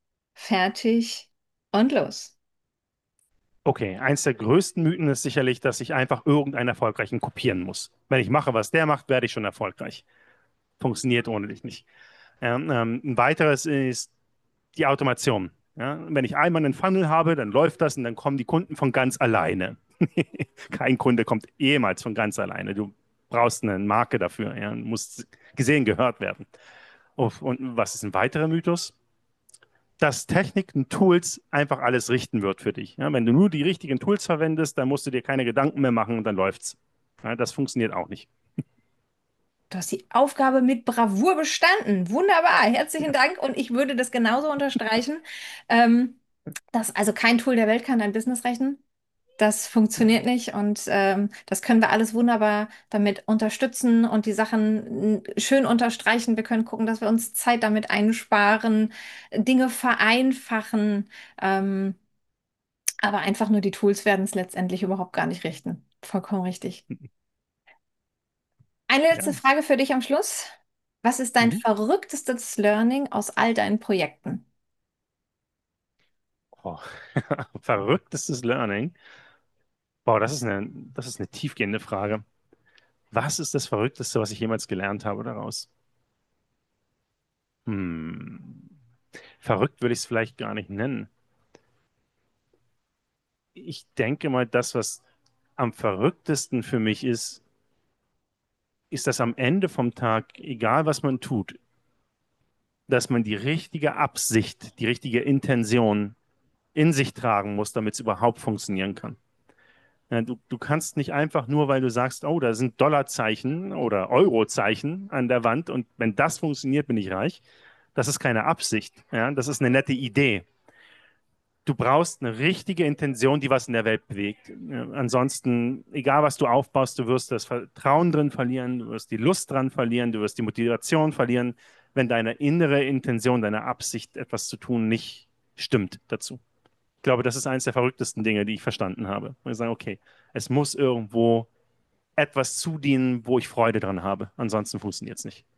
fertig und los. Okay, eins der größten Mythen ist sicherlich, dass ich einfach irgendeinen Erfolgreichen kopieren muss. Wenn ich mache, was der macht, werde ich schon erfolgreich. Funktioniert ohne dich nicht. Ähm, ähm, ein weiteres ist die Automation. Ja, wenn ich einmal einen Funnel habe, dann läuft das und dann kommen die Kunden von ganz alleine. Kein Kunde kommt jemals von ganz alleine. Du brauchst eine Marke dafür. Ja, muss gesehen, gehört werden. Oh, und was ist ein weiterer Mythos? dass Technik und Tools einfach alles richten wird für dich. Ja, wenn du nur die richtigen Tools verwendest, dann musst du dir keine Gedanken mehr machen und dann läuft's. Ja, das funktioniert auch nicht. Du hast die Aufgabe mit Bravour bestanden. Wunderbar, herzlichen Dank. Und ich würde das genauso unterstreichen, ähm, dass also kein Tool der Welt kann dein Business rechnen. Das funktioniert nicht und ähm, das können wir alles wunderbar damit unterstützen und die Sachen n- schön unterstreichen. Wir können gucken, dass wir uns Zeit damit einsparen, Dinge vereinfachen. Ähm, aber einfach nur die Tools werden es letztendlich überhaupt gar nicht richten. Vollkommen richtig. Eine letzte Ja. Frage für dich am Schluss. Was ist dein Mhm. verrücktestes Learning aus all deinen Projekten? Oh. Verrücktestes Learning. Boah, das ist eine, das ist eine tiefgehende Frage. Was ist das Verrückteste, was ich jemals gelernt habe daraus? Hm. Verrückt würde ich es vielleicht gar nicht nennen. Ich denke mal, das, was am verrücktesten für mich ist, ist, dass am Ende vom Tag, egal was man tut, dass man die richtige Absicht, die richtige Intention in sich tragen muss, damit es überhaupt funktionieren kann. Ja, du, du kannst nicht einfach nur, weil du sagst, oh, da sind Dollarzeichen oder Eurozeichen an der Wand und wenn das funktioniert, bin ich reich. Das ist keine Absicht. Ja, das ist eine nette Idee. Du brauchst eine richtige Intention, die was in der Welt bewegt. Ja, ansonsten, egal was du aufbaust, du wirst das Vertrauen drin verlieren, du wirst die Lust dran verlieren, du wirst die Motivation verlieren, wenn deine innere Intention, deine Absicht, etwas zu tun, nicht stimmt dazu. Ich glaube, das ist eines der verrücktesten Dinge, die ich verstanden habe. Und ich sage, okay, es muss irgendwo etwas zudienen, wo ich Freude dran habe. Ansonsten funktioniert es nicht.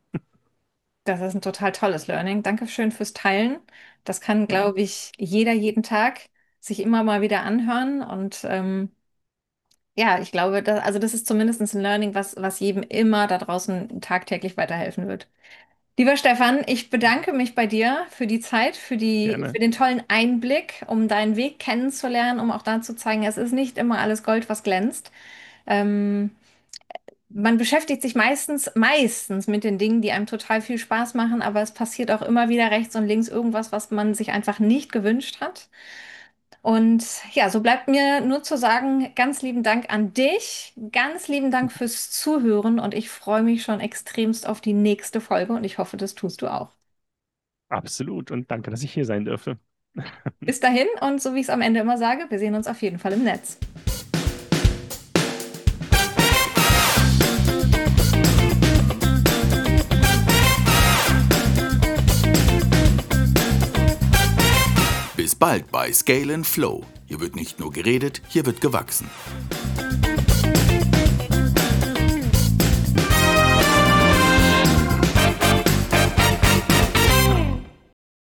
Das ist ein total tolles Learning. Dankeschön fürs Teilen. Das kann, Ja, glaube ich, jeder jeden Tag sich immer mal wieder anhören. Und ähm, ja, ich glaube, da, also das ist zumindest ein Learning, was, was jedem immer da draußen tagtäglich weiterhelfen wird. Lieber Stefan, ich bedanke mich bei dir für die Zeit, für die, gerne. für den tollen Einblick, um deinen Weg kennenzulernen, um auch da zu zeigen, es ist nicht immer alles Gold, was glänzt. Ähm, Man beschäftigt sich meistens, meistens mit den Dingen, die einem total viel Spaß machen, aber es passiert auch immer wieder rechts und links irgendwas, was man sich einfach nicht gewünscht hat. Und ja, so bleibt mir nur zu sagen, ganz lieben Dank an dich, ganz lieben Dank fürs Zuhören und ich freue mich schon extremst auf die nächste Folge und ich hoffe, das tust du auch. Absolut. Und danke, dass ich hier sein dürfte. Bis dahin und so wie ich es am Ende immer sage, wir sehen uns auf jeden Fall im Netz. Bis bald bei Scale and Flow. Hier wird nicht nur geredet, hier wird gewachsen.